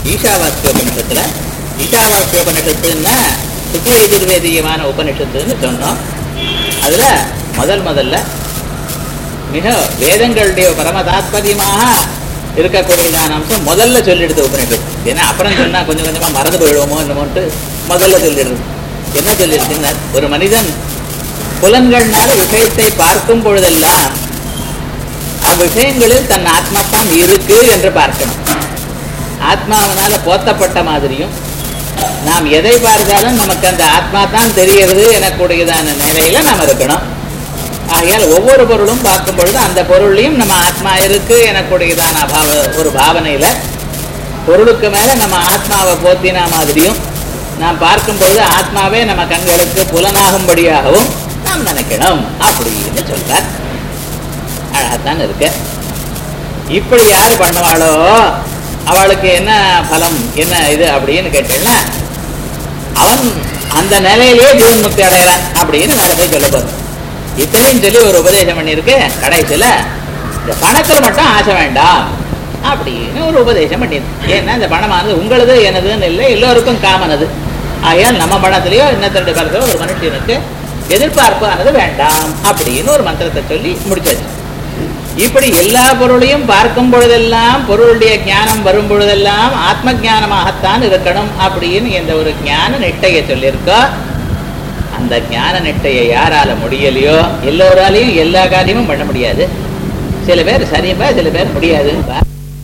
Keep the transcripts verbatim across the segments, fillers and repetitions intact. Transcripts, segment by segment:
ஈஷாவாஸ்யோபனிஷத்துல ஈஷாவாஸ்யோபனிஷத்துன்னா சுக்ல எதிர்வேதியமான உபனிஷத்துன்னு சொன்னோம். அதுல முதல் முதல்ல மிக வேதங்களுடைய பரம தாத்பரியமாக இருக்கக்கூடியதான அம்சம் முதல்ல சொல்லிடுது உபனிஷத்து. ஏன்னா அப்புறம் சொன்னா கொஞ்சம் கொஞ்சமா மறந்து போயிடுவோமோ என்னமோன்ட்டு முதல்ல சொல்லிடுது. என்ன சொல்லிடுதுன்னா, ஒரு மனிதன் புலன்கள்னால விஷயத்தை பார்க்கும் பொழுதெல்லாம் அவ்விஷயங்களில் தன் ஆத்மாத்தான் இருக்கு என்று பார்க்கணும். ஆத்மாவனால போத்தப்பட்ட மாதிரியும் நாம் எதை பார்த்தாலும் நமக்கு அந்த ஆத்மா தான் தெரிகிறது எனக்கூடியதான நிலையில நாம் இருக்கணும். ஆகையால் ஒவ்வொரு பொருளும் பார்க்கும் பொழுது அந்த பொருளையும் நம்ம ஆத்மா இருக்கு எனக்கூடியதான அபாவ ஒரு பாவனையில பொருளுக்கு மேல நம்ம ஆத்மாவை போத்தின மாதிரியும் நாம் பார்க்கும் பொழுது ஆத்மாவே நம்ம கண்களுக்கு புலனாகும்படியாகவும் நாம் நினைக்கணும் அப்படின்னு சொல்றார். அழகாத்தான் இருக்கு. இப்படி யாரு பண்ணுவாளோ அவளுக்கு என்ன பலம் என்ன இது அப்படின்னு கேட்டேன்னா, அவன் அந்த நிலையிலேயே ஜீவன் முக்தி அடைகிறான் அப்படின்னு வேலை போய் சொல்ல போறோம். இத்தனையும் சொல்லி ஒரு உபதேசம் பண்ணியிருக்கு. கடைசியில இந்த பணத்துல மட்டும் ஆசை வேண்டாம் அப்படின்னு ஒரு உபதேசம் பண்ணியிருக்கு. ஏன்னா இந்த பணமானது உங்களது எனதுன்னு இல்லை, எல்லோருக்கும் காமனது. ஆகையால் நம்ம பணத்திலேயோ இன்னத்தருடைய பணத்திலோ ஒரு மனுஷனுக்கு எதிர்பார்ப்பு ஆனது வேண்டாம் அப்படின்னு ஒரு மந்திரத்தை சொல்லி முடிச்சாச்சு. இப்படி எல்லா பொருளையும் பார்க்கும் பொழுதெல்லாம் பொருளுடைய ஞானம் வரும் பொழுதெல்லாம் ஆத்ம ஞானமாகத்தான் இருக்கணும் அப்படின்னு எந்த ஒரு ஞான நிட்டையை சொல்லியிருக்கோ, அந்த ஞான நிட்டையை யாரால முடியலையோ எல்லோராலையும் எல்லா காரியமும் பண்ண முடியாது. சில பேர் சரியும்பா, சில பேர் முடியாதுன்னு.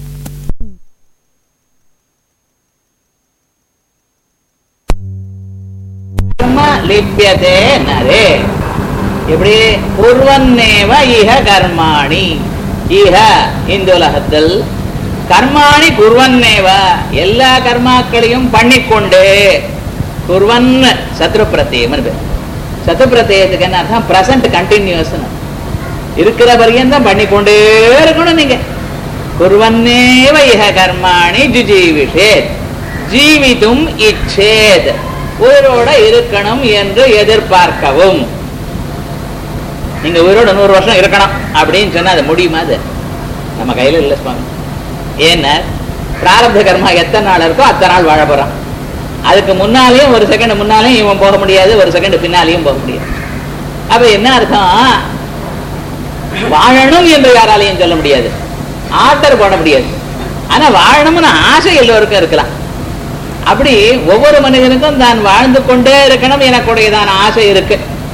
லிப்யதே நரே எப்படி குர்வன்னேவ இஹ கர்மாணி, இஹ இந்த உலகத்தில் கர்மாணி குர்வன்னேவ எல்லா கர்மாக்களையும் பண்ணிக்கொண்டே, குர்வன் சத்ரு பிரத்யம். சத்ரு பிரத்யத்துக்கு என்ன அர்த்தம்? பிரசன்ட் கண்டினியூஸ் இருக்கிற பரியந்தம் பண்ணிக்கொண்டே இருக்கணும். நீங்க குர்வன்னேவ இஹ கர்மாணி ஜுஜீவிஷேத், ஜீவிதும் இச்சேத், உயிரோட இருக்கணும் என்று எதிர்பார்க்கவும். நீங்க உயிரோட நூறு வருஷம் இருக்கணும் அப்படின்னு சொன்னா அது முடியுமா? அது நம்ம கையில இல்லை சுவாமி. ஏன்னா பிராரப்த கர்மா எத்தனை நாள் இருக்கோ அத்தனை நாள் வாழ போறான். அதுக்கு முன்னாலேயும் ஒரு செகண்ட் முன்னாலேயும் இவன் போக முடியாது, ஒரு செகண்ட் பின்னாலேயும் போக முடியாது. அப்ப என்ன அர்த்தம்? வாழணும் என்று யாராலையும் சொல்ல முடியாது, ஆர்டர் போட முடியாது. ஆனா வாழணும்னு ஆசை எல்லோருக்கும் இருக்கலாம். அப்படி ஒவ்வொரு மனிதனுக்கும் தான் வாழ்ந்து கொண்டே இருக்கணும் எனக்குடையதான ஆசை இருக்கு.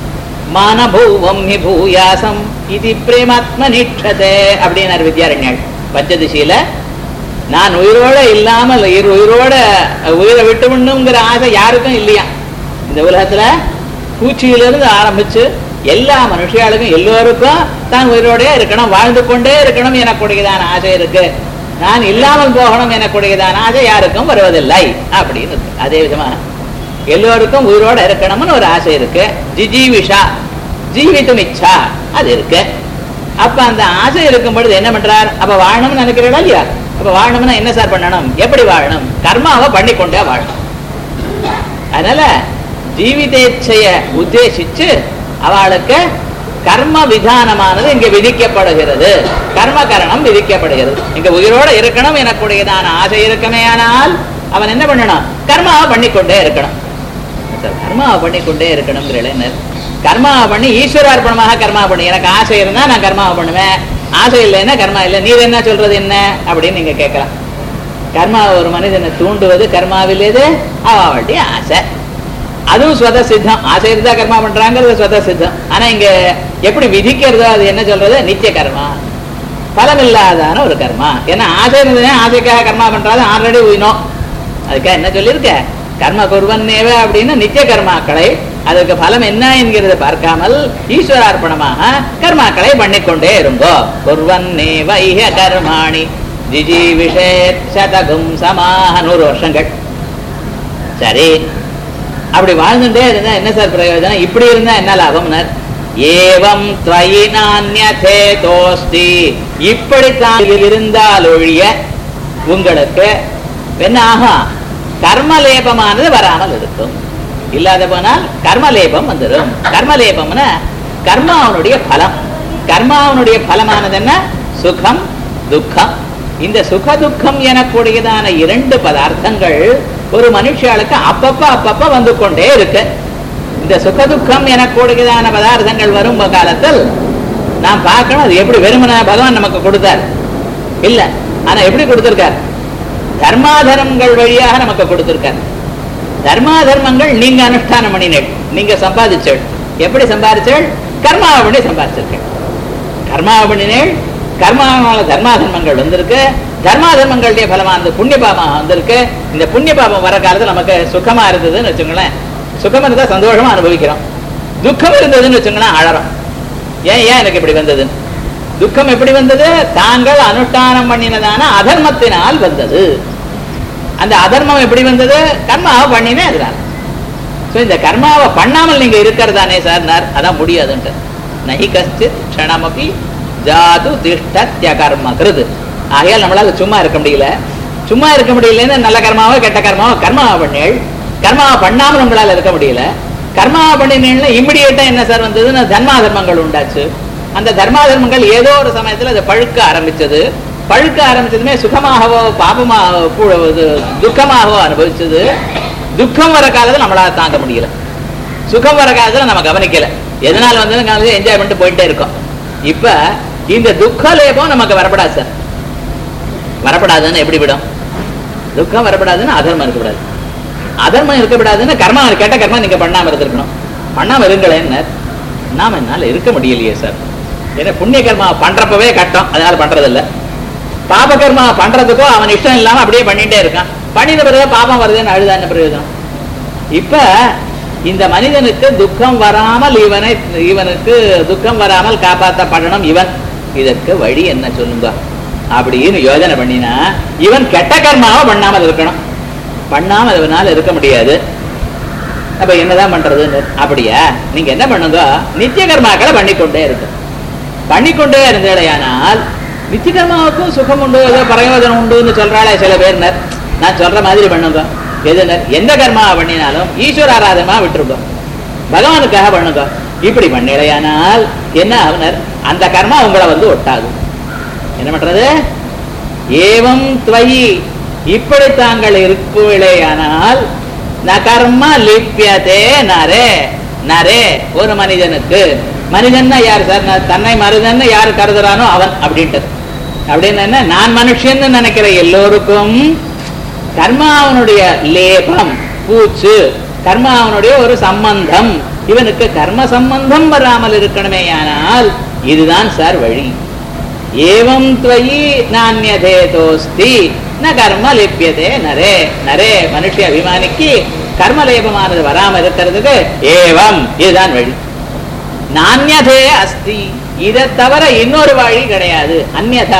மானபூவம் ஹி பூயாசம் இது பிரேமாத்ம நிட்சதே அப்படின்னார் வித்யாரண்யர் பஞ்சதிசியில. நான் உயிரோட இல்லாமல் உயிரோட உயிரை விட்டு விடணுங்கிற ஆசை யாருக்கும் இல்லையா இந்த உலகத்துல. பூச்சியிலிருந்து ஆரம்பிச்சு எல்லா மனுஷியாளுக்கும் எல்லோருக்கும் தான் உயிரோட இருக்கணும், வாழ்ந்து கொண்டே இருக்கணும் எனக்குடையதான ஆசை இருக்கு. நான் இல்லாமல் போகணும் எனக்குடையதான ஆசை யாருக்கும் வருவதில்லை அப்படின்னு இருக்கு. அதே விதமா எல்லோருக்கும் உயிரோட இருக்கணும்னு ஒரு ஆசை இருக்கு. ஜிஜீவிஷா ஜீவித்தும் இச்சா அது இருக்கு. அப்ப அந்த ஆசை இருக்கும் பொழுது என்ன பண்றார்? அப்ப வாழணும்னு நினைக்கிறீங்களா இல்லையா? அப்ப வாழணும்னா என்ன சார் பண்ணணும்? எப்படி வாழணும்? கர்மாவை பண்ணிக்கொண்டே வாழணும். அதனால ஜீவிதேச்சைய உத்தேசிச்சு அவளுக்கு கர்ம விதானமானது இங்க விதிக்கப்படுகிறது, கர்ம கரணம் விதிக்கப்படுகிறது. இங்க உயிரோட இருக்கணும் எனக்குடையதான ஆசை இருக்குமே, ஆனால் அவன் என்ன பண்ணணும்? கர்மாவை பண்ணிக்கொண்டே இருக்கணும். கர்மாவை பண்ணிக்கொண்டே இருக்கணுங்கிற இளைஞர் கர்மாவை பண்ணி ஈஸ்வரார்ப்பணமாக கர்மா பண்ணி, எனக்கு ஆசை இருந்தா நான் கர்மாவை பண்ணுவேன், ஆசை இல்லைன்னா கர்மா இல்லை, நீர் என்ன சொல்றது என்ன அப்படின்னு நீங்க கேட்கலாம். கர்மாவை ஒரு மனிதனை தூண்டுவது கர்மாவிலேது அவளுடைய ஆசை. அதுவும் ஸ்வத சித்தம். ஆசை இருந்தா கர்மா பண்றாங்கிறது ஸ்வத சித்தம். ஆனா இங்க எப்படி விதிக்கிறதோ அது என்ன சொல்றது? நித்திய கர்மா, பலமில்லாதான ஒரு கர்மா. ஏன்னா ஆசை இருந்ததுன்னா ஆசைக்காக கர்மா பண்றாது ஆல்ரெடி உயினோம். அதுக்காக என்ன சொல்லியிருக்க? கர்ம குர்வன்னேவ அப்படின்னு நித்திய கர்மாக்களை அதுக்கு பலம் என்ன என்கிறத பார்க்காமல் ஈஸ்வரார்ப்பணமாக கர்மாக்களை பண்ணிக்கொண்டே இருங்கோ. குர்வன்னேவ இஹ கர்மாணி ஜிஜீவிஷேத் சதகும் சமாக, நூறு வருஷங்கள். சரி, அப்படி வாழ்ந்துட்டே இருந்தா என்ன சார் பிரயோஜனம்? இப்படி இருந்தா என்ன லாபம்னார்? ஏவம் த்வயி நான்யதே தோஸ்தி, இப்படித்தான் இருந்தால் ஒழிய உங்களுக்கு என்ன ஆகும்? கர்மலேபமானது வராமல் இருக்கும். இல்லாத போனால் கர்மலேபம் வந்துடும். கர்மலேபம்னா கர்மாவனுடைய பலம். கர்மாவனுடைய பலமானது என்ன? சுகம் துக்கம் இந்த சுகதுக்கம் எனக்கூடியதான இரண்டு பதார்த்தங்கள் ஒரு மனுஷாளுக்கு அப்பப்ப அப்பப்ப வந்து கொண்டே இருக்கு. இந்த சுகதுக்கம் எனக்கூடியதான பதார்த்தங்கள் வரும் காலத்தில் நாம் பார்க்கணும் அது எப்படி வெறுமன பகவான் நமக்கு கொடுத்தார் இல்ல, ஆனா எப்படி கொடுத்திருக்கார்? தர்மாதர்மங்கள் வழியாக நமக்கு கொடுத்திருக்கார். தர்மாதர்மங்கள் நீங்க அனுஷ்டானம் பண்ணினேள், நீங்க சம்பாதிச்சேள். எப்படி சம்பாதிச்சேள்? கர்மாவை பண்ணி சம்பாதிச்சிருக்கேன். கர்மாவை பண்ணினேள், கர்மாவால தர்மாதர்மங்கள் வந்திருக்கு. தர்மாதர்மங்களுடைய பலமா அந்த புண்ணிய பாபம் வந்திருக்கு. இந்த புண்ணிய பாபம் வர காலத்துல நமக்கு சுகமா இருந்ததுன்னு வச்சுங்களேன், சுகம் இருந்தா சந்தோஷமா அனுபவிக்கிறோம். துக்கம் இருந்ததுன்னு வச்சுங்களேன் அழறோம். ஏன் ஏன் எனக்கு இப்படி வந்தது? துக்கம் எப்படி வந்தது? தாங்கள் அனுஷ்டானம் பண்ணினதான அதர்மத்தினால் வந்தது. அந்த அதர்மம் எப்படி வந்தது? கர்மாவை பண்ணினே அதனால. இந்த கர்மாவை பண்ணாமல் நீங்க இருக்கிறதானே சார், அதான் முடியாதுன்ட்டு. நஹி கஷ்டித் க்ஷணமபி ஜாது திஷ்டத்ய கர்ம கிருது. ஆகையால் நம்மளால சும்மா இருக்க முடியல. சும்மா இருக்க முடியலன்னு நல்ல கர்மாவோ கெட்ட கர்மாவோ கர்மாவை பண்ணேள். கர்மாவை பண்ணாமல் உங்களால இருக்க முடியல. கர்மாவை பண்ணினேன்னா இம்மிடியேட்டா என்ன சார் வந்ததுன்னா தர்மாதர்மங்கள் உண்டாச்சு. அந்த தர்மாதர்மங்கள் ஏதோ ஒரு சமயத்துல அது பழுக்க ஆரம்பிச்சது. பழுக்க ஆரம்பிச்சதுமே சுகமாகவோ பாபமாகவோ துக்கமாகவோ அனுபவிச்சது. துக்கம் வர காலத்துல நம்மளால தாங்க முடியல, சுகம் வர காலத்துல நம்ம கவனிக்கல. எதனால வந்து என்ஜாய் பண்ணிட்டு போயிட்டே இருக்கோம். இப்ப இந்த துக்க லேபம் நமக்கு வரப்படாது சார். வரப்படாதுன்னு எப்படி விடும்? துக்கம் வரப்படாதுன்னு அதர்மம் இருக்கக்கூடாது. அதர்மம் இருக்கக்கூடாதுன்னு கர்மா, கெட்ட கர்மா நீங்க பண்ணாம இருந்திருக்கணும். பண்ணாம இருங்களேன்னு நாம என்னால இருக்க முடியலையே சார். ஏன்னா புண்ணிய கர்மா பண்றப்பவே கட்டம், அதனால பண்றது இல்லை. பாப கர்மா பண்றதுக்கோ அவன் இஷ்டம் இல்லாம அப்படியே பண்ணிட்டே இருக்கான். பண்ணிட்ட பிறகு பாபம் வருதுன்னு அழுதான பிரயோஜனம். இப்ப இந்த மனிதனுக்கு துக்கம் வராமல் இவனை இவனுக்கு துக்கம் வராமல் காப்பாற்றப்படணும். இவன் இதற்கு வழி என்ன சொல்லுங்க அப்படின்னு யோஜனை பண்ணினா இவன் கெட்ட கர்மாவை பண்ணாமல் இருக்கணும். பண்ணாமல் இவனால இருக்க முடியாது. அப்ப என்னதான் பண்றதுன்னு அப்படியா நீங்க என்ன பண்ணுங்க, நித்திய கர்மாக்களை பண்ணிக்கொண்டே இருக்கு. பண்ணிக்கொண்டே இருந்தேடையானால் நித்திய கர்மாவுக்கும் சுகம் உண்டு, ஏதோ பிரயோஜனம் உண்டுன்னு சொல்றாளே சில பேர்னர். நான் சொல்ற மாதிரி பண்ணுங்க. எதுனர் எந்த கர்மாவை பண்ணினாலும் ஈஸ்வர ஆராதமா விட்டுருங்க, பகவானுக்காக பண்ணுங்க. இப்படி பண்ணிடையானால் என்ன ஆகுனர், அந்த கர்மா உங்களை வந்து ஒட்டாகும். என்ன பண்றது? ஏவம் துவயி, இப்படி தாங்கள் இருப்பீழையானால் ந கர்ம லிப்யதே நரே. நரே ஒரு மனிதனுக்கு, மனிதன்னா யார் சார்? தன்னை மனிதன் யாரு கருதுறானோ அவன் அப்படின்றது. அப்படின்னு என்ன, நான் மனுஷன்னு நினைக்கிற எல்லோருக்கும் கர்மாவனுடைய லேபம் பூச்சு, கர்மாவனுடைய ஒரு சம்பந்தம், இவனுக்கு கர்ம சம்பந்தம் வராமல் இருக்கணுமே. ஆனால் இதுதான் சார் வழி. ஏவம் துவயி நான்யதே தோஸ்தி ந கர்ம லிப்யதே நரே. நரே மனுஷ அபிமானிக்கு கர்மலேபமானது வராமல் இருக்கிறதுக்கு ஏவம் இதுதான் வழி. நான்யதே அஸ்தி, இதை தவிர இன்னொரு வழி கிடையாது. அந்யதா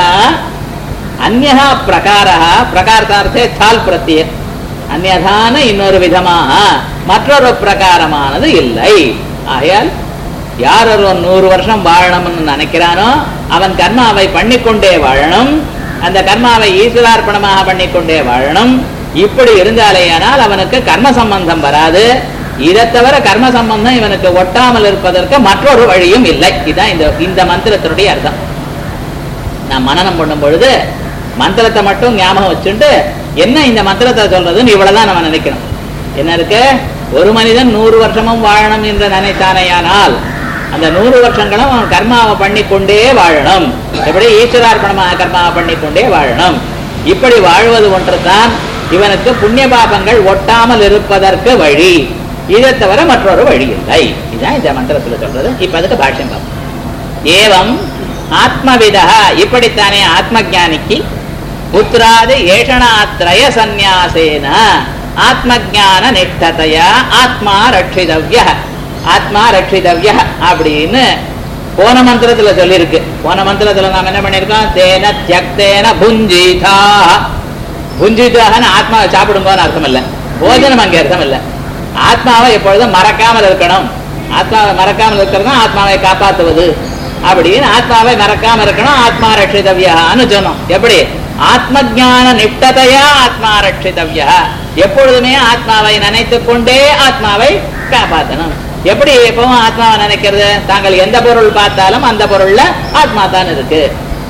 அந்யதா பிரகாரா, பிரகாரத்தார்த்தே தால் பிரத்ய, அந்யதான இன்னொரு விதமாக மற்றொரு பிரகாரமானது இல்லை. ஆகையால் யார் ஒருவன் நூறு வருஷம் வாழணும்னு நினைக்கிறானோ அவன் கர்மாவை பண்ணிக்கொண்டே வாழணும். அந்த கர்மாவை ஈஸ்வரார்ப்பணமாக பண்ணிக்கொண்டே வாழணும். இப்படி இருந்தாலேயானால் அவனுக்கு கர்ம சம்பந்தம் வராது. இதை தவிர கர்ம சம்பந்தம் இவனுக்கு ஒட்டாமல் இருப்பதற்கு மற்றொரு வழியும் இல்லை. இதுதான் இந்த இந்த மந்திரத்தினுடைய அர்த்தம். நான் மனனம் பண்ணும் பொழுது மந்திரத்தை மட்டும் ஞாபகம் வச்சுட்டு என்ன இந்த மந்திரத்தை சொல்றதுன்னு இவ்வளவுதான் நம்ம நினைக்கணும். என்ன இருக்கு, ஒரு மனிதன் நூறு வருஷமும் வாழணும் என்று நினைத்தானையானால் அந்த நூறு வருஷங்களும் அவன் கர்மாவை பண்ணிக்கொண்டே வாழணும். எப்படி ஈஸ்வரார்ப்பணமாக கர்மாவை பண்ணிக்கொண்டே வாழணும். இப்படி வாழ்வது ஒன்றுதான் இவனுக்கு புண்ணிய பாபங்கள் ஒட்டாமல் இருப்பதற்கு வழி. இதை தவிர மற்றொரு வழி இல்லை. இதுதான் இந்த மந்திரத்துல சொல்றது. இப்ப அதுக்கு பாஷ்யம் பார்ப்போம். ஏவம் ஆத்மவிதா, இப்படித்தானே ஆத்ம ஞானிக்கு புத்திராதி ஏஷணாத்ரய சந்நியாசேன ஆத்மஜான நிஷ்டதையா ஆத்மா ரட்சிதவ்ய, ஆத்மா ரட்சிதவ்ய அப்படின்னு போன மந்திரத்துல சொல்லியிருக்கு. போன மந்திரத்துல நாம் என்ன பண்ணிருக்கோம், தேன தியக்தேன புஞ்சிதா. புஞ்சிதான்னு ஆத்மாவை சாப்பிடும்போது அர்த்தம் இல்லை, போஜனம் அங்கே அர்த்தம் இல்லை. ஆத்மாவை எப்பொழுதும் மறக்காமல் இருக்கணும். ஆத்மாவை மறக்காமல் இருக்கிறது ஆத்மாவை காப்பாற்றுவது. அப்படின்னு ஆத்மாவை மறக்காம இருக்கணும். ஆத்மா ரட்சிதவ்யான்னு சொன்னோம். எப்படி ஆத்ம ஜான நிஷ்டதையா ஆத்மா ரட்சிதவ்யா, எப்பொழுதுமே ஆத்மாவை நினைத்து கொண்டே ஆத்மாவை காப்பாற்றணும். எப்படி எப்பவும் ஆத்மாவை நினைக்கிறது, தாங்கள் எந்த பொருள் பார்த்தாலும் அந்த பொருள்ல ஆத்மா தான் இருக்கு.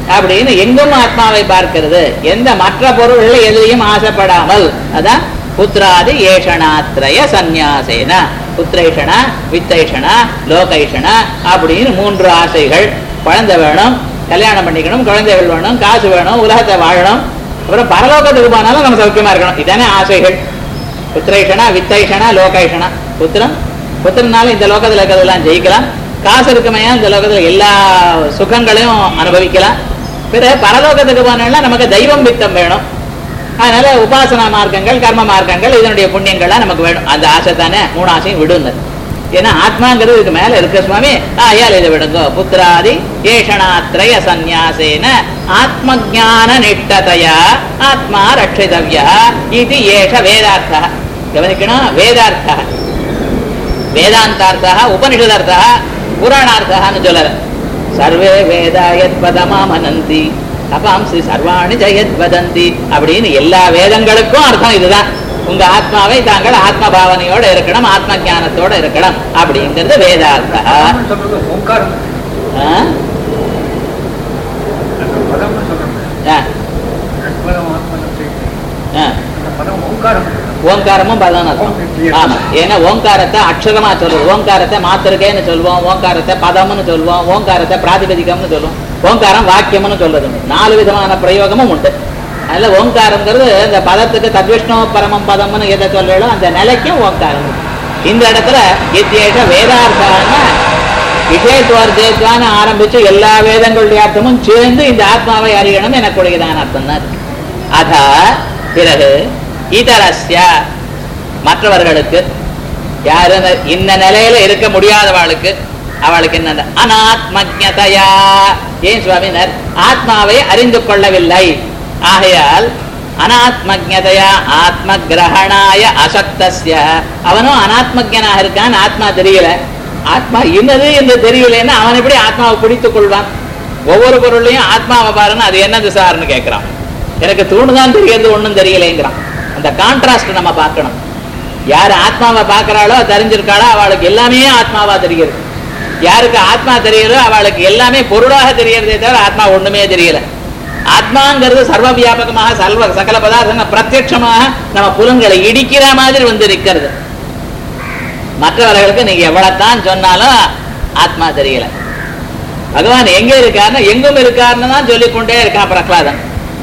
அப்படின்னு எங்கும் ஆத்மாவை பார்க்கிறது, எந்த மற்ற பொருள்கள் எதிலையும் ஆசைப்படாமல். அதான் புத்திராதி ஏஷணாத்ரய சந்நியாசேன, புத்திரேஷணா வித்தைஷணா லோகைஷணா அப்படின்னு மூன்று ஆசைகள். குழந்தை வேணும், கல்யாணம் பண்ணிக்கணும், குழந்தைகள் வேணும், காசு வேணும், உலகத்தை வாழணும், அப்புறம் பரலோகத்துக்கு போனாலும் நம்ம சௌக்கியமா இருக்கணும். இதானே ஆசைகள். புத்திரேஷணா வித்தைஷணா லோகைஷணா. புத்திரம் புத்திரனால இந்த லோகத்தில் இருக்கிறதெல்லாம் ஜெயிக்கலாம், காசு இருக்குமையா இந்த லோகத்தில் எல்லா சுகங்களையும் அனுபவிக்கலாம். பிறகு பரலோகத்துக்கு போனா நமக்கு தெய்வம் வித்தம் வேணும். அதனால உபாசனா மார்க்கங்கள் கர்ம மார்க்கங்கள் இதனுடைய புண்ணியங்கள்லாம் நமக்கு வேணும். அந்த ஆசை தானே மூணு ஆசையும் விடுங்க. ஏன்னா ஆத்மாங்கிறது இதுக்கு மேல இருக்க சுவாமி, ஆயால் இதை விடுங்க. புத்திராதி ஏஷணாத்ரய சந்நியாசேன ஆத்ம ஜான நிஷ்டதையா ஆத்மா ரட்சிதவ்யா இது ஏஷ வேதார்த்தா. கவனிக்கணும், வேதார்த்தா வேதாந்தார்த்தா உபனிஷதார்த்தா புராணார்த்தான்னு சொல்லல. சர்வே வேதா யத் பதமாமனந்தி தபாம்சி சர்வாணி ஜெயத் வதந்தி அப்படின்னு எல்லா வேதங்களுக்கும் அர்த்தம் இதுதான். உங்க ஆத்மாவை தாங்கள் ஆத்ம பாவனையோட இருக்கணும், ஆத்ம ஞானத்தோட இருக்கணும் அப்படிங்கிறது வேதார்த்தா. ஓங்காரமும் பதம் அர்த்தம். ஆமா, ஏன்னா ஓங்காரத்தை அக்ஷரமா சொல்லுவோம், ஓங்காரத்தை மாத்திருக்கேன்னு சொல்லுவோம், ஓங்காரத்தை பதம்னு சொல்லுவோம், ஓங்காரத்தை பிராதிபதிகம்னு சொல்லுவோம், ஓங்காரம் வாக்கியம்னு சொல்றது. நாலு விதமான பிரயோகமும் உண்டு. அதுல ஓங்காரங்கிறது இந்த பதத்துக்கு தத்விஷ்ணு பரமம் பதம்னு எதை சொல்லணும் அந்த நிலைக்கும் ஓங்காரம். இந்த இடத்துல இத்தியேஷ வேதார்த்தான விஷயத்துவர்த்தேத்வான்னு ஆரம்பிச்சு எல்லா வேதங்களுடைய அர்த்தமும் சேர்ந்து இந்த ஆத்மாவை அறியணும் எனக்குடையதான அர்த்தம் தான். அத பிறகு இதரஸ்ய மற்றவர்களுக்கு, யாரு இந்த நிலையில இருக்க முடியாதவாளுக்கு, அவளுக்கு என்ன அனாத்மஜதயா. ஏன் சுவாமினர் ஆத்மாவை அறிந்து கொள்ளவில்லை, ஆகையால் அனாத்மஜதயா ஆத்ம கிரகணாய அசக்தஸ்ய. அவனும் அனாத்மஜனாக இருக்கான், ஆத்மா தெரியல. ஆத்மா என்னது என்று தெரியலன்னா அவன் எப்படி ஆத்மாவை பிடித்துக் கொள்வான்? ஒவ்வொரு பொருளையும் ஆத்மாவை பாருன்னு அது என்னது சார்னு கேட்கிறான். எனக்கு தூணுதான் தெரியறது, ஒன்றும் தெரியலைங்கிறான். அந்த கான்ட்ராஸ்ட் நம்ம பார்க்கணும். யார் ஆத்மாவை பார்க்கிறாளோ தெரிஞ்சிருக்காளோ அவளுக்கு எல்லாமே ஆத்மாவா தெரிகிறது. யாருக்கு ஆத்மா தெரியறோ அவளுக்கு எல்லாமே பொருளாக தெரியறதே தவிர ஆத்மா ஒண்ணுமே தெரியல. ஆத்மாங்கிறது சர்வ வியாபகமாக சர்வ சகல பதார்த்தங்கள் பிரத்யட்சமாக நம்ம புலன்களை இடிக்கிற மாதிரி வந்து இருக்கிறது. மற்றவர்களுக்கு நீங்க எவ்வளவுதான் சொன்னாலும் ஆத்மா தெரியல. பகவான் எங்க இருக்காருன்னா எங்கும் இருக்காருன்னு தான் சொல்லிக்கொண்டே இருக்கான் பிரகலாதன்.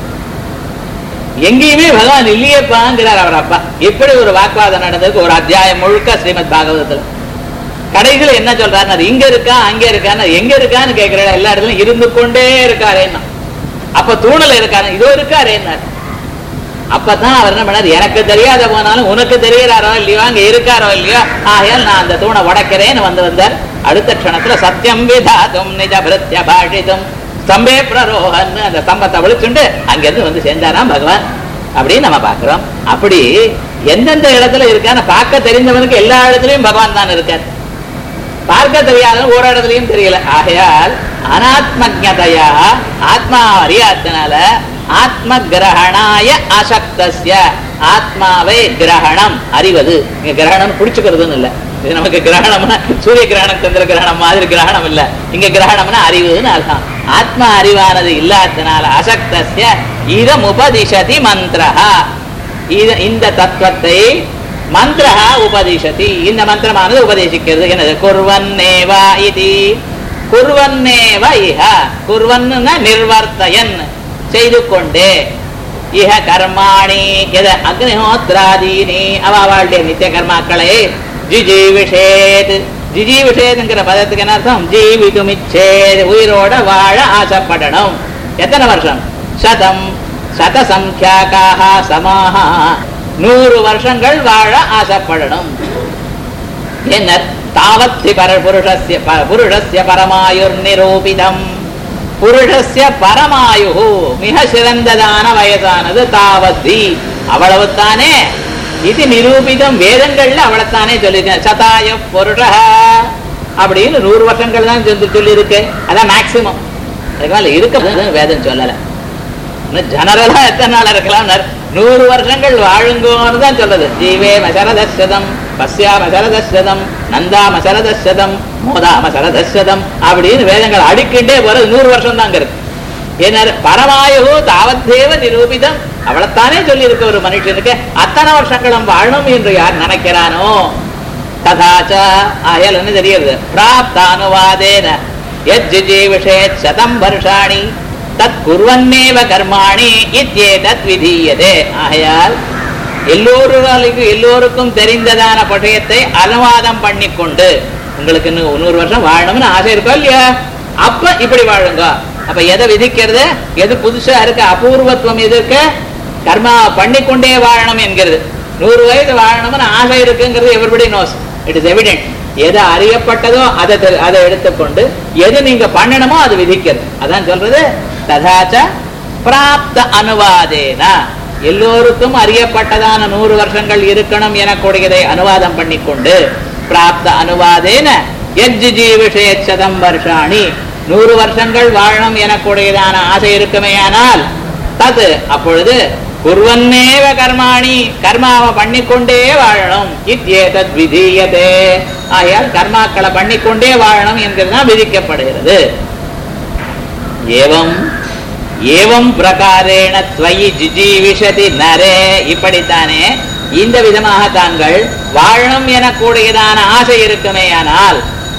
எங்கேயுமே பகவான் இல்லையேப்பாங்கிறார் அவர் அப்பா. இப்படி ஒரு வாக்குவாதம் நடந்ததுக்கு ஒரு அத்தியாயம் முழுக்க ஸ்ரீமத் பாகவதத்துல. கடைசியில் என்ன சொல்றாரு, இங்க இருக்கா அங்க இருக்கான்னு. எங்க இருக்கான்னு கேட்கிற எல்லா இடத்துலயும் இருந்து கொண்டே இருக்காரேன்னா. அப்ப தூணல இருக்காரு, இதோ இருக்காரேன்னா. அப்பதான் அவர் என்ன பண்ணார், எனக்கு தெரியாத போனாலும் உனக்கு தெரியறாரோ இல்லையோ, அங்க இருக்காரோ இல்லையோ, ஆகையால் நான் அந்த தூணை உடைக்கிறேன்னு வந்து வந்தார். அடுத்த க்ஷணத்துல சத்தியம் விதாதும் நிஜ பிரத்ய பாஷிதும் ஸ்தம்பே பிரரோகன்னு அந்த ஸ்தம்பத்தை விழிச்சுண்டு அங்கிருந்து வந்து சேர்ந்தாராம் பகவான். அப்படின்னு நம்ம பாக்குறோம். அப்படி எந்தெந்த இடத்துல இருக்கான்னு பார்க்க தெரிந்தவனுக்கு எல்லா இடத்துலயும் பகவான் தான் இருக்கார். பார்க்க தெரியாதவன் ஒரு இடத்துலயும் தெரியல. ஆகையால் அனாத்மஜதயா ஆத்மா அறியாதனால ஆத்ம கிரகணாய அசக்தஸ்ய ஆத்மாவை கிரகணம் அறிவது. இங்க கிரகணம் பிடிச்சுக்கிறதுன்னு இல்லை. இது நமக்கு கிரகணம்னா சூரிய கிரகணம் சந்திர கிரகணம் மாதிரி கிரகணம் இல்ல. இங்க கிரகணம்னா அறிவுன்னு அர்த்தம். ஆத்மா அறிவானது இல்லாதனால அசக்தஸ்ய இதம் உபதிஷதி மந்திரஹா. இந்த தத்துவத்தை மந்திரஹா உபதிஷதி, இந்த மந்திரமானது உபதேசிக்கிறது. என்னது? குர்வன்னேவா இதி. குர்வன்னேவ இஹ. குர்வன்னா நிர்வர்த்தயன் செய்து கொண்டே. இஹ கர்மாணி எத அக்னிஹோத்ராதீனி அவளுடைய நித்திய கர்மாக்களை ஜிஜீவிஷேத். ஜிஜீவிஷேத்ங்கிற பதத்துக்கு என்ன அர்த்தம்? ஜீவிதுமிச்சேத், உயிரோட வாழ ஆசைப்படணும். எத்தனை வருஷம்? சதம் சதசம்ख्याकाः சமாஹ, நூறு வருஷங்கள் வாழ ஆசைப்படணும். என்ன? தாவத்தி பர புருஷஸ்ய புருஷஸ்ய பரமாயுர் நிரூபிதம். புருஷஸ்ய பரமாயு மிக சிறந்ததான வயசானது தாவத்தி, அவ்வளவுத்தானே. இது நிரூபிதம், வேதங்கள்ல அவ்வளவுத்தானே சொல்லிருக்கேன். சதாய புருஷ அப்படின்னு நூறு வருஷங்கள் தான் சொல்லி இருக்கு. அதான் மேக்சிமம். அதுக்கு இருக்க வேதம் சொல்லல. ஜெனரலா எத்தனை நாள் இருக்கலாம்? நூறு வருஷங்கள் வாழுங்கோன்னு தான் சொல்றது. ஜீவே மசரதம் பஸ்யா மசரதம் நந்தா மசரதம் மோதா மசரதம் அப்படின்னு வேதங்கள் அடிக்கிட்டே போறது. நூறு வருஷம் தாங்க இருக்கு. என்ன பரமாயு தாவத்தேவ நிரூபிதம், அவளைத்தானே சொல்லி இருக்க ஒரு மனுஷனுக்கு அத்தனை வருஷங்களும் வாழணும் என்று யார் நினைக்கிறானோ ததாச்ச ஆயல் என்ன தெரியுது பிராப்தானுவாதேன யஜ்ஜீவிஷேத் சதம் வருஷாணி தத் குர்வன்னேவ கர்மாணி இத்யேதத் விதீயதே. ஆகையால் எல்லோருக்கும் எல்லோருக்கும் தெரிந்ததான பட்டயத்தை அனுவாதம் பண்ணிக்கொண்டு உங்களுக்கு இன்னும் நூறு வருஷம் வாழணும்னு ஆசை இருக்கோ இல்லையா, அப்ப இப்படி வாழுங்க. அப்ப எதை விதிக்கிறது, எது புதுசா இருக்கு, அபூர்வத்துவம் எது இருக்கு, கர்மா பண்ணிக்கொண்டே வாழணும் என்கிறது. நூறு வயது வாழணும்னு ஆசை இருக்குங்கிறது everybody knows, it is evident. எது அறியப்பட்டதோ அதை அதை எடுத்துக்கொண்டு எது நீங்க பண்ணணுமோ அது விதிக்கிறது. அதான் சொல்றது ததாச்ச பிராப்த அனுவாதேனா, எல்லோருக்கும் அறியப்பட்டதான நூறு வருஷங்கள் இருக்கணும் எனக்கூடியதை அனுவாதம் பண்ணிக்கொண்டு பிராப்த அனுவாதேன யஜ்ஜீவிஷேத் சதம் வருஷாணி, நூறு வருஷங்கள் வாழணும் எனக்கூடியதான ஆசை இருக்குமேயானால் தது அப்பொழுது குர்வன்னேவ கர்மாணி, கர்மாவை பண்ணிக்கொண்டே வாழணும். இத்யேதத் விதீயதே, ஆகையால் கர்மாக்களை பண்ணிக்கொண்டே வாழணும் என்கிறதுதான் விதிக்கப்படுகிறது. ஏவம் ஏவம் பிரகாரேண த்வயி ஜிஜீவிஷதி நரே, இப்படித்தானே இந்த விதமாக தாங்கள் வாழணும் எனக்கூடியதான ஆசை இருக்குமேயானால்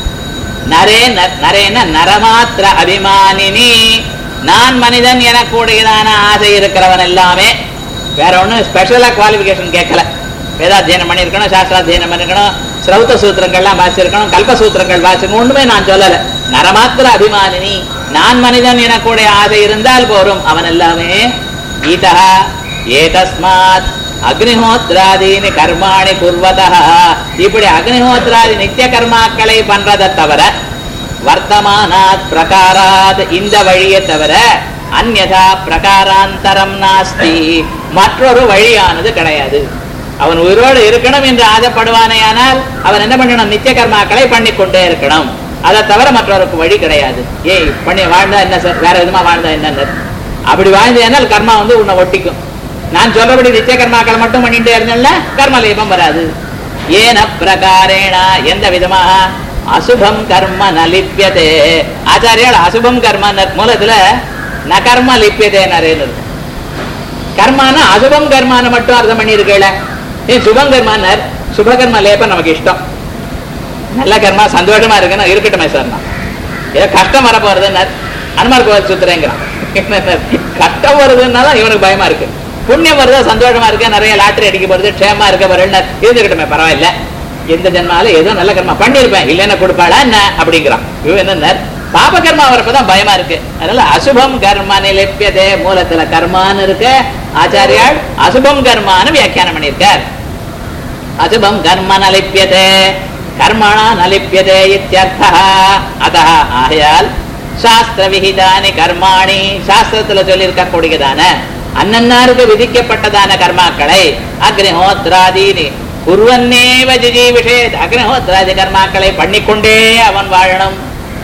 நரே நரேன நரமாத்திர அபிமானினி, நான் மனிதன் எனக்கூடியதான ஆசை இருக்கிறவன் எல்லாமே, வேற ஒன்றும் ஸ்பெஷலா குவாலிபிகேஷன் கேட்கல. வேதாத்தியனம் பண்ணிருக்கணும், சாஸ்திராத்தியனம் பண்ணிருக்கணும், ஸ்ரௌத்த சூத்திரங்கள்லாம் வாசிச்சிருக்கணும், கல்பசூத்திரங்கள் வாசிக்கணும், ஒண்ணுமே நான் சொல்லல. நரமாத்திர அபிமானினி, நான் மனிதன் எனக்கூடிய ஆசை இருந்தால் போரும், அவன் எல்லாமே ஈதா ஏதஸ்மாத் அக்னிஹோத்ராதீனி கர்மாணி குர்வதா, இப்படி அக்னிஹோத்ராதி நித்திய கர்மாக்களை பண்றதை தவிர வர்த்தமானாத் பிரகாராத், இந்த வழியை தவிர அந்யதா பிரகாராந்தரம் நாஸ்தி, மற்றொரு வழியானது கிடையாது. அவன் உயிரோடு இருக்கணும் என்று ஆசைப்படுவானேயானால் அவன் என்ன பண்ணணும், நித்திய கர்மாக்களை பண்ணிக்கொண்டே இருக்கணும். அதை தவிர மற்றவருக்கு வழி கிடையாது. ஏய் பண்ணி வாழ்ந்தா என்ன சார், வேற விதமா வாழ்ந்தா என்ன, அப்படி வாழ்ந்தேனால் கர்மா வந்து உன்னை ஒட்டிக்கும். நான் சொல்றபடி நித்திய கர்மாக்களை மட்டும் பண்ணிட்டே இருந்தேன்ல கர்ம லேபம் வராது. ஏன பிரகாரேணா, எந்த விதமாக அசுபம் கர்ம நலிப்பியதே, ஆச்சாரியால் அசுபம் கர்ம மூலத்துல ந கர்ம லிப்பியதேன்னு கர்மான அசுபம் கர்மான மட்டும் அர்த்தம் பண்ணி இருக்கல. ஏன் சுபம் கர்மானார், சுபகர்ம லேபம் நமக்கு இஷ்டம், நல்ல கர்மா சந்தோஷமா இருக்குன்னு இருக்கட்டுமே சார். நான் ஏதோ கஷ்டம் வர போறதுன்னார், அனுமார் கோவில் சுத்துறேங்கிறான். கஷ்டம் வருதுன்னாதான் இவனுக்கு பயமா இருக்கு, புண்ணியம் வருதா சந்தோஷமா இருக்கு, நிறைய லாட்டரி அடிக்க போறது, க்ஷேமா இருக்க போறேன்னு இருந்துக்கிட்டுமே பரவாயில்ல, எந்த ஜென்மால ஏதோ நல்ல கர்மா பண்ணிருப்பேன், இல்லைன்னா கொடுப்பாளா என்ன அப்படிங்கிறான். இவன் என்ன பாப கர்மா வரப்பதான் பயமா இருக்கு. அதனால அசுபம் கர்ம நிலைப்பியதே, மூலத்துல கர்மான்னு இருக்கு, ஆச்சாரியால் அசுபம் கர்மான்னு வியாக்கியானம் பண்ணியிருக்கார். அசுபம் கர்ம நலிப்பியதே கர்மணா நலிப்பியதே இத்யர்த்தா. அதஹ ஆகையால் சாஸ்திர விஹிதானி கர்மாணி, சாஸ்திரத்துல சொல்லியிருக்க கூடியதான அன்னன்னாருக்கு விதிக்கப்பட்டதான கர்மாக்களை அக்னிஹோத்ராதீனி குர்வன்னேவ ஜிஜீவிஷேத், அக்னிஹோத்ராதி கர்மாக்களை பண்ணிக்கொண்டே அவன் வாழணும்.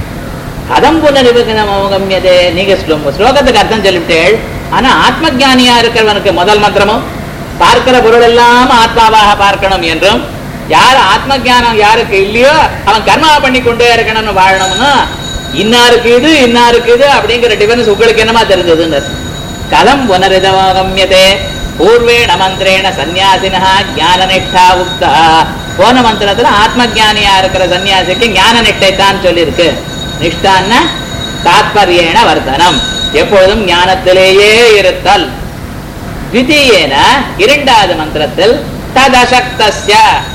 கதம் புனரிபுகினம் அவகம்யதே, நீங்க ஸ்லோகத்துக்கு அர்த்தம் சொல்லிவிட்டேள். ஆனா ஆத்ம ஜானியா இருக்கிறவனுக்கு முதல் மந்திரமும் பார்க்கிற பொருள் எல்லாம் ஆத்மாவாக பார்க்கணும் என்றும், யார் ஆத்ம ஜானம் யாருக்கு இல்லையோ அவன் கர்மா பண்ணி கொண்டே இருக்கணும்னு வாழணும்னா, இன்னாருக்கு இது இன்னாருக்கு இது அப்படிங்கிற டிஃபரன்ஸ் உங்களுக்கு என்னமா தெரிஞ்சதுன்னு. கதம் புனரிதவகம்யதே பூர்வேண மந்திரேண சன்னியாசினா ஞான நிஷ்டா உக்தா, போன மந்திரத்துல ஆத்ம ஜானியா இருக்கிற சன்னியாசிக்கு ஞான நிஷ்டை தான் சொல்லியிருக்கு. நிஷ்டான்னா தாத்பரியேன வர்த்தனம், எப்பொழுதும் ஞானத்திலேயே இருத்தல். த்விதீயேன இரண்டாவது மந்திரத்தில் ததசக்தஸ்ய,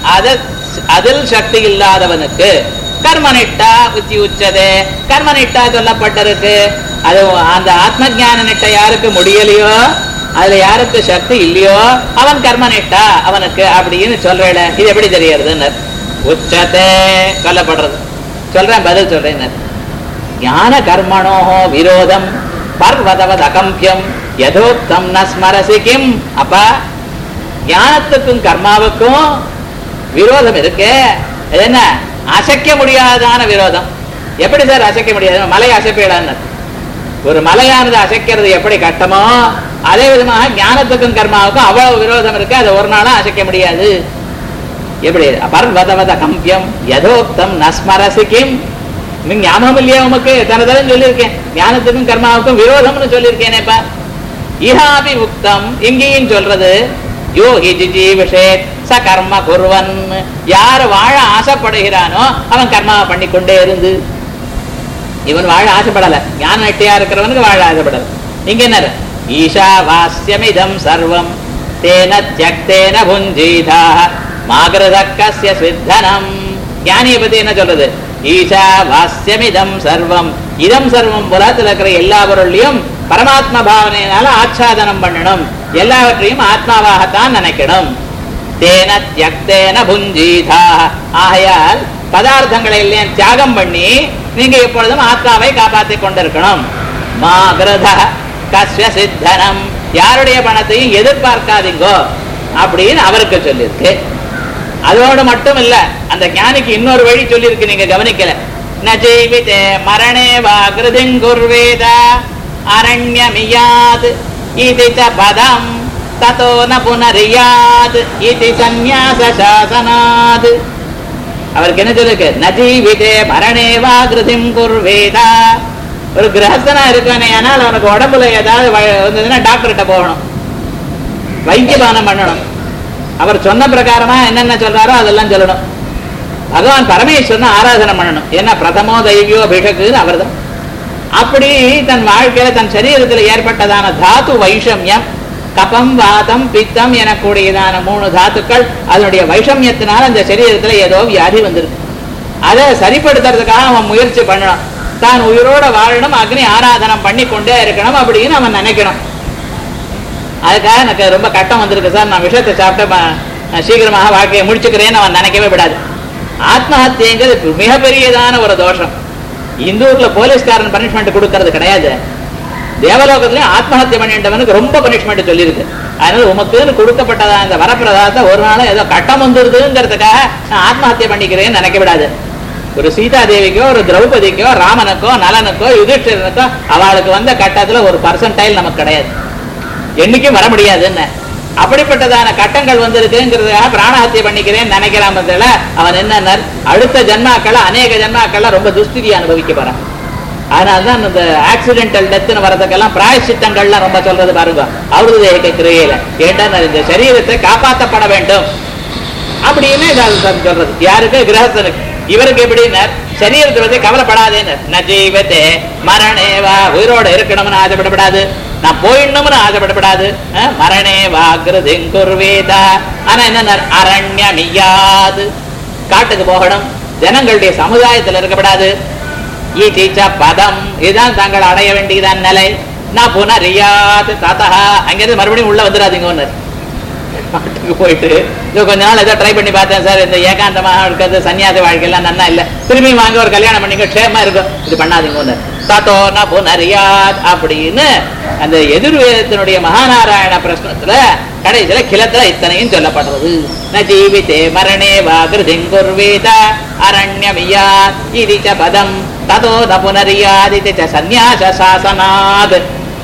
அதில் சக்தி இல்லாதவனுக்கு கர்மநிட்டா உச்சி உச்சதே, கர்மநிட்டா சொல்லப்பட்டிருக்கு. அது அந்த ஆத்ம ஜான நிட்டை யாருக்கு முடியலையோ, அதுல யாருக்கு சக்தி இல்லையோ அவன் கர்மநிட்டா அவனுக்கு அப்படின்னு சொல்றேன். இது எப்படி தெரியறதுன்னு உச்சதே சொல்லப்படுறது. சொல்றேன், பதில் சொல்றேன். ஞான கர்மணோஹோ விரோதம் பர்வதவத் அகம்பியம் யதோக்தம் ந ஸ்மரசி கிம். அப்ப ஞானத்துக்கும் கர்மாவுக்கும் விரோதம் இருக்கு. என்ன அசைக்க முடியாதான விரோதம். எப்படி சார் அசைக்க முடியாது? மலை அசைப்பிடான்னு, ஒரு மலையானது அசைக்கிறது எப்படி கட்டமோ அதே விதமாக ஞானத்துக்கும் கர்மாவுக்கும் அவ்வளவு விரோதம் இருக்கு. அதை ஒரு நாளும் அசைக்க முடியாது. எப்படி பர்வதவத கம்பியம் யதோக்தம் ந ஸ்மரசி கிம். இன்னும் ஞாபகம் இல்லையா உமக்கு? தன தரம் சொல்லியிருக்கேன், ஞானத்துக்கும் கர்மாவுக்கும் விரோதம்னு சொல்லியிருக்கேனேப்பா. இஹாபி உக்தம், இங்கேயும் சொல்றது யோகி ஜிஜீவிஷே ச கர்ம குர்வன், யார் வாழ ஆசைப்படுகிறானோ அவன் கர்மாவை பண்ணிக்கொண்டே இருந்து. இவன் வாழ ஆசைப்படல, ஞான நட்டியா இருக்கிறவனுக்கு வாழ ஆசைப்படல. இங்க என்ன? ஈஷா வாஸ்யமிதம் சர்வம் தேன தியக்தேன புஞ்சீதா மாகிருதக்கஸ்ய சித்தனம். ஞானியை பத்தி என்ன சொல்றது? ஈஷா வாஸ்யமிதம் சர்வம், இதம் சர்வம் புலத்தில் இருக்கிற எல்லா பொருளையும் பரமாத்மா பாவனையினால ஆச்சாதனம் பண்ணணும், எல்லாவற்றையும் ஆத்மாவாகத்தான் நினைக்கணும். தேன தியக்தேன புஞ்சீதா, ஆகையால் பதார்த்தங்களை எல்லாம் தியாகம் பண்ணி நீங்க எப்பொழுதும் ஆத்மாவை காப்பாற்றிக் கொண்டிருக்கணும். மாகிருத கஸ்ய சித்தனம், யாருடைய பணத்தையும் எதிர்பார்க்காதீங்கோ அப்படின்னு அவருக்கு சொல்லியிருக்கு. அதோடு மட்டும் இல்ல, அந்த ஞானிக்கு இன்னொரு வழி சொல்லியிருக்கு, நீங்க கவனிக்கல. ந ஜீவிதே மரணே வா கிருதிங் குர்வேத அரண்யமியாத் இதி ச பதம் ததோ ந புனரியாத் இதி சந்நியாச சாசனாத். அவருக்கு என்ன சொல்லிருக்கு? ந ஜீவிதே மரணே வா கிருதிங் குர்வேத. ஒரு கிரகஸ்தனா இருக்கானே, ஆனால் அவனுக்கு உடம்புல ஏதாவது வந்ததுன்னா டாக்டர்கிட்ட போகணும், வைத்தியபானம் பண்ணணும். அவர் சொன்ன பிரகாரமா என்னென்ன சொல்றாரோ அதெல்லாம் சொல்லணும். பகவான் பரமேஸ்வரன் ஆராதனை பண்ணணும். ஏன்னா பிரதமோ தெய்வியோ அபிஷேக்குன்னு அவர் தான். அப்படி தன் வாழ்க்கையில தன் சரீரத்தில் ஏற்பட்டதான தாத்து வைஷமியம், கபம் வாதம் பித்தம் எனக்கூடியதான மூணு தாத்துக்கள், அதனுடைய வைஷமியத்தினால் அந்த சரீரத்துல ஏதோ வியாதி வந்திருக்கு. அதை சரிப்படுத்துறதுக்காக அவன் முயற்சி பண்ணணும். தான் உயிரோட வாழணும், அக்னி ஆராதனம் பண்ணி கொண்டே இருக்கணும் அப்படின்னு அவன் நினைக்கணும். அதுக்காக எனக்கு ரொம்ப கட்டம் வந்திருக்கு சார், நான் விஷயத்தை சாப்பிட்டு சீக்கிரமாக வாழ்க்கையை முடிச்சுக்கிறேன்னு அவன் நினைக்கவே விடாது. ஆத்மஹத்தியங்கிறது மிகப்பெரியதான ஒரு தோஷம். இந்தூர்ல போலீஸ்காரன் பனிஷ்மெண்ட் கொடுக்கறது கிடையாது, தேவலோகத்திலையும் ஆத்மஹத்தியம் பண்ணிட்டவனுக்கு ரொம்ப பனிஷ்மெண்ட் சொல்லியிருக்கு. அதனால உமக்குன்னு கொடுக்கப்பட்டதா இந்த வரப்பிரதாதத்தை ஒரு நாளும் ஏதோ கட்டம் வந்துருதுங்கிறதுக்காக நான் ஆத்மஹத்தியம் பண்ணிக்கிறேன்னு நினைக்க விடாது. ஒரு சீதா தேவிக்கோ, ஒரு திரௌபதிக்கோ, ராமனுக்கோ, நலனுக்கோ, யுதிஷ்டிரனுக்கோ அவளுக்கு வந்த கட்டத்துல ஒரு பர்சன்டைல் நமக்கு கிடையாது, என்னைக்கும் வர முடியாதுன்னு. அப்படிப்பட்டதான கட்டங்கள் வந்திருக்குங்கிறதுக்காக பிராணஹத்தியை பண்ணிக்கிறேன்னு நினைக்கிறான். அவன் என்ன அடுத்த ஜன்மாக்களை அநேக ஜன்மாக்கள்ல ரொம்ப துஸ்திதி அனுபவிக்க போறான். அதனால்தான் இந்த ஆக்சிடென்டல் டெத்துன்னு வரதுக்கெல்லாம் பிராயசித்தங்கள்லாம் ரொம்ப சொல்றது பாருங்க அவருது தேக கிரியையில. ஏன்னா இந்த சரீரத்தை காப்பாற்றப்பட வேண்டும் அப்படின்னு சொல்றது. யாருக்கு? கிரகஸ்தனுக்கு. இவருக்கு எப்படின்னா சரீரத்தை பத்தி கவலைப்படாதேன்னு. ந ஜீவத்தே மரணேவா, உயிரோட இருக்கணும்னு ஆசைப்படப்படாது, நான் போயிடணும்னு ஆசைப்படப்படாது. மரணேவா கிருதிங் குர்வேதா, ஆனா என்ன அரண்யமியாது, காட்டுக்கு போகணும், ஜனங்களுடைய சமுதாயத்தில் இருக்கப்படாது. ஈச்ச பதம், இதுதான் தாங்கள் அடைய வேண்டியதான் நிலை. நான் புனரியாது ததா, அங்கிருந்து மறுபடியும் உள்ள வந்துடாதீங்க. ஒன்று காட்டுக்கு போயிட்டு கொஞ்ச நாள் ஏதோ ட்ரை பண்ணி பார்த்தேன் சார், இந்த ஏகாந்தமாக இருக்கிறது சன்னியாசி வாழ்க்கையெல்லாம் நன்னா இல்லை, திரும்பி வாங்க ஒரு கல்யாணம் பண்ணிக்க க்ஷேமா இருக்கும், இது பண்ணாதீங்க. ஒன்று ததோ ந புனரியாத் அப்படின்னு அந்த எதிர்வேதத்தினுடைய மகாநாராயண பிரஸ்னத்துல கடைசியில கிளத்துல இத்தனையும் சொல்லப்படுறது. ந ஜீவிதே மரணே வா கிருதிங் குர்வேத அரண்யமியாத் இதி ச பதம் ததோ ந புனரியாத் இதி ச சந்நியாச சாசனாத்.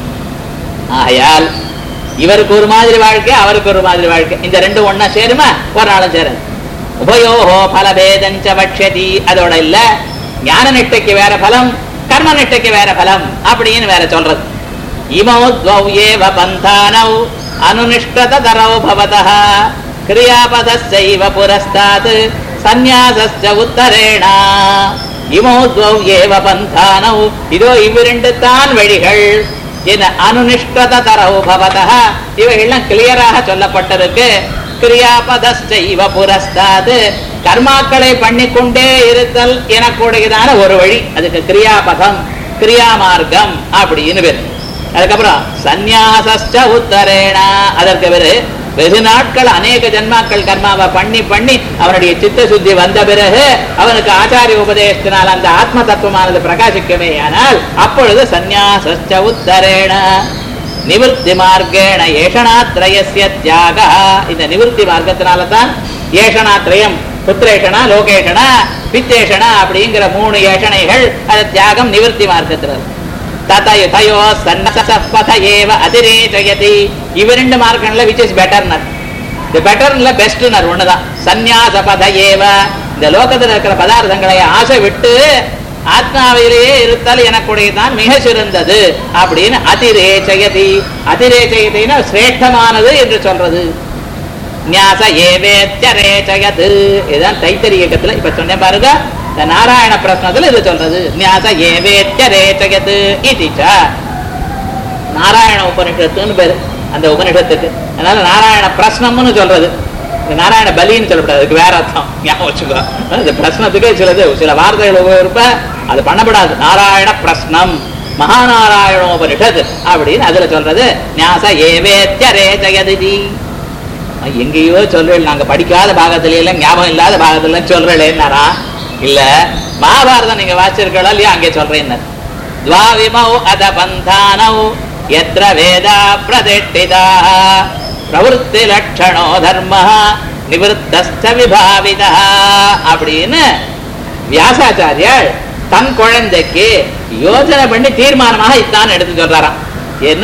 ஆகையால் இவருக்கு ஒரு மாதிரி வாழ்க்கை, அவருக்கு ஒரு மாதிரி வாழ்க்கை, இந்த ரெண்டும் ஒன்னா சேருமா? ஒரு நாளும் சேரும். உபயோகோ பலபேதஞ்ச வக்ஷதி, அதோட இல்ல ஞான நிட்டைக்கு வேற பலம், கர்ம நிட்டைக்கு வேற பலம் அப்படின்னு வேற சொல்றது. இமௌ த்வௌ ஏவ பந்தானௌ அனுநிஷ்டதரௌ பவதः கிரியாபதஸ்சைவ புரஸ்தாத் சந்நியாசஸ்ச உத்தரேண. இமௌ த்வௌ ஏவ பந்தானௌ, இதோ இவ்விரண்டு தான் வழிகள். அனுநிஷ்டதரௌ பவதः, இவைகள்லாம் கிளியராக சொல்லப்பட்டிருக்கு. கிரியாபதஸ்சைவ புரஸ்தாத், கர்மாக்களை பண்ணிக்கொண்டே இருத்தல் எனக்கூடியதான ஒரு வழி, அதுக்கு கிரியாபதம், கிரியா மார்க்கம் அப்படின்னு பேர். அதுக்கப்புறம் சந்நியாசஸ்ச உத்தரேண, அதற்கு பேரு வெகு நாட்கள் அநேக ஜன்மாக்கள் கர்மாவை பண்ணி பண்ணி அவனுடைய சித்த சுத்தி வந்த பிறகு அவனுக்கு ஆச்சாரிய உபதேசத்தினால் அந்த ஆத்ம தத்துவமானது பிரகாசிக்கவே ஆனால் அப்பொழுது சந்நியாசஸ்ச உத்தரேண நிவர்த்தி மார்க்கேண ஏஷணாத்ரயஸ்ய தியாக. இந்த நிவர்த்தி மார்க்கத்தினால தான் ஏஷணாத்ரயம், புத்திரேஷனா, லோகேஷனா, பித்தேஷனா அப்படிங்கிற மூணு ஏஷணைகள், அது தியாகம் நிவர்த்தி மார்க்கத்தினால். ததயோ சன்னசபத ஏவ அதிரேஜயதி, இவரெண்டு மார்க்கங்கள்ல which is better னர், the better இல்ல பெஸ்ட் னர் ஒண்ணுதான். சந்நியாசபத ஏவ, இந்த லோகத்துல இருக்கிற பதார்த்தங்களை ஆசை விட்டு ஆத்மாவிலேயே இருத்தல் எனக்குடையதான் மிக சிறந்தது அப்படின்னு அதிரேச்சயதி. அதிரேச்சயத்தின்னா சிரேஷ்டமானது என்று சொல்றது. ஞாச ஏவேத்யரேச்சயத், இதுதான் தைத்தரியக்கத்துல இப்ப சொன்னேன் பாருங்க. இந்த நாராயண பிரஸ்னத்துல இது சொல்றது. ஞாச ஏவேத்யரேச்சயத் இதிச்ச நாராயண உபனிஷத்துன்னு பேரு அந்த உபனிஷத்துக்கு. அதனால நாராயண பிரஸ்னம்னு சொல்றது. நாராயண பலின்னு சொல்லப்படாது, அதுக்கு வேற அர்த்தம் ஞாபகம் வச்சுக்கோ. அந்த பிரஸ்னத்துக்கே சிலது சில வார்த்தைகள் உபயோகிப்ப அது பண்ணப்படாது. நாராயண பிரஸ்னம் மகாநாராயணோபனிஷத் அப்படின்னு அதுல சொல்றது. ஞாச ஏவேத்யரேச்சயதி. எங்கேயோ சொல்றேன், நாங்க படிக்காத பாகத்துல எல்லாம் ஞாபகம் இல்லாத பாகத்துல சொல்றேன்னாரா? இல்ல, மகாபாரதம் நீங்க வாசிச்சிருக்கா இல்லையா, அங்கே சொல்றேன். துவாவிமௌ அத பந்தானௌ யத்ர வேதா பிரதிஷ்டிதாः பிரவருத்தி லட்சணோ தர்மः நிவர்த்தஸ்ச விபாவிதः அப்படின்னு வியாசாச்சாரியார் தன் குழந்தைக்கு யோசனை பண்ணி தீர்மானமாக இத்தான் எடுத்து சொல்றாராம். என்ன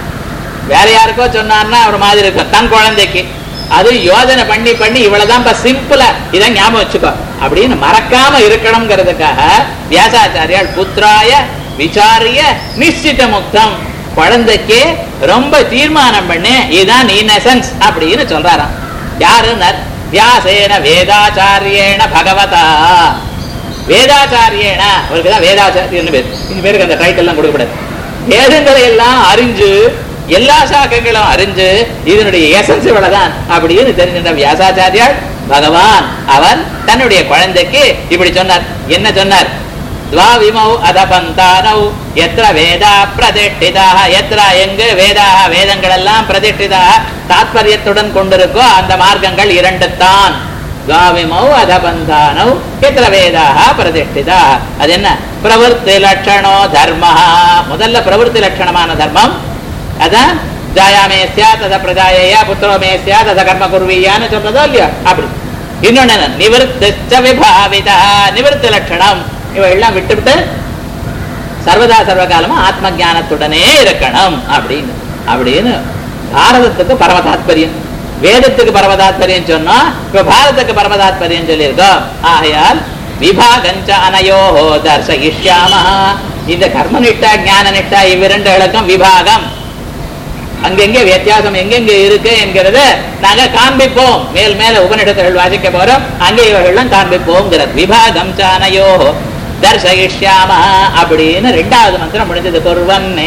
வேற யாருக்கோ சொன்னார்னா ஒரு மாதிரி இருக்கும். தன் குழந்தைக்கு அது யோஜனை பண்ணி பண்ணி இவ்வளவுதான் சிம்பிளா இதான் ஞாபகம் வச்சுக்கோ அப்படின்னு மறக்காம இருக்கணும்ங்கிறதுக்காக வியாசாச்சாரியால் புத்திராய விசாரிய நிச்சித முக்தம் குழந்தைக்கு ரொம்ப தீர்மானம் பண்ணி இதுதான் இன்னசென்ஸ் அப்படின்னு சொல்றாராம். யாருன்னா வியாசேன வேதாச்சாரியேன பகவதா. வேதாச்சாரியேன அவருக்குதான் வேதாச்சாரியன்னு பேர். இந்த பேருக்கு அந்த டைட்டில் எல்லாம் கொடுக்கப்படாது. வேதங்களை எல்லாம் அறிஞ்சு எல்லா சாக்கங்களும் அறிஞ்சு இதனுடைய எசன்ஸ் இவ்வளவுதான் அப்படின்னு தெரிஞ்சின்ற வியாசாச்சாரியால் பகவான் அவர் தன்னுடைய குழந்தைக்கு இப்படி சொன்னார். என்ன சொன்னார்? துவாவிமௌ அதபந்தானௌ எத்ர வேதா பிரதிஷ்டிதாக, எத்ர எங்கு வேதாக வேதங்கள் எல்லாம் பிரதிஷ்டிதாக தாத்பரியத்துடன் கொண்டிருக்கோ அந்த மார்க்கங்கள் இரண்டு தான். துவாவிமௌ அதபந்தானௌ எத்ர வேதாக பிரதிஷ்டிதா. அது என்ன? பிரவருத்தி லட்சணோ தர்மஹ. முதல்ல பிரவருத்தி லட்சணமான தர்மம் அதான் ஜாயாமே ஸ்யாத் அத பிரஜாயா புத்திரோமே ஸ்யாத் அத கர்ம குர்வீயான்னு சொல்றதோ இல்லையா அப்படி. இன்னொன்னு நிவர்த்திச்ச விபாவிதா, நிவர்த்தி லட்சணம் இவையெல்லாம் விட்டுவிட்டு சர்வதா சர்வகாலமா ஆத்ம ஞானத்துடனே இருக்கணும் அப்படின்னு. அப்படின்னு பாரதத்துக்கு பரம தாத்பரியம், வேதத்துக்கு பரம தாத்பரியம் சொன்னா இப்ப பாரதத்துக்கு பரம தாத்பரியம் சொல்லியிருக்கோம். ஆகையால் விபாகஞ்ச அனயோஹோ தர்சயிஷ்யாமஹ. இந்த கர்ம நிஷ்டா ஞான நிஷ்டா இவ்விரண்டுகளுக்கும் விபாகம் அங்கெங்கே வித்தியாசம் எங்கெங்க இருக்கு என்கிறத நாங்க காண்பிப்போம். மேல் மேல உபநிஷத்துகள் வாசிக்க போறோம், அங்கே இவர்கள்லாம் காண்பிப்போம். விபாகம் சானயோ தர்சயிஷ்யாம அப்படின்னு ரெண்டாவது மந்திரம் முடிஞ்சது. குர்வன்னே